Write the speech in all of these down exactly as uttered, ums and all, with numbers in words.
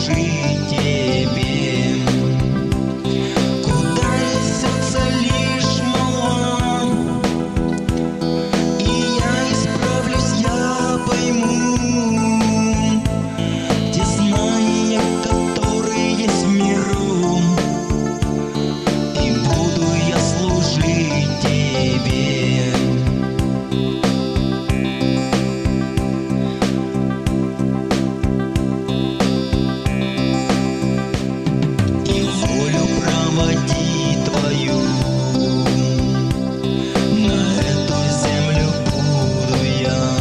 служить тебе. Куда несется лишь молва, и я исправлюсь, я пойму те знания, которые есть в миру, и буду я служить тебе. И волю проводить твою на эту землю буду я.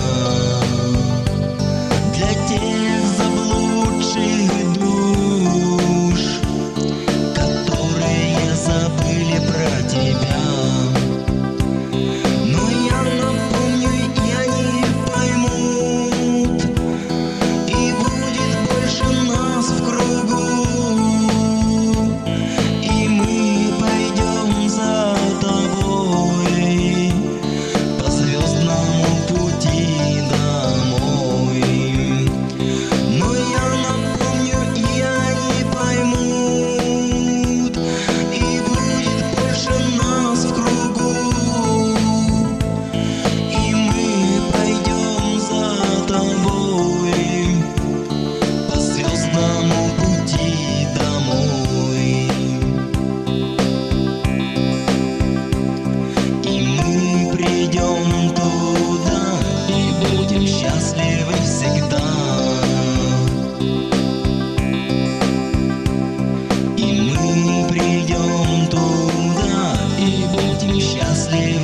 Для тех заблудших душ, которые забыли про тебя. Но я напомню, и они поймут, и будет больше нас в кругу, и мы пойдем за тобой по звездному пути домой. Но я напомню, и они поймут, и будет больше нас в кругу, и мы пойдем за тобой по звездному пути домой. И мы придем туда и будем счастливы всегда. И мы придем туда и будем счастливы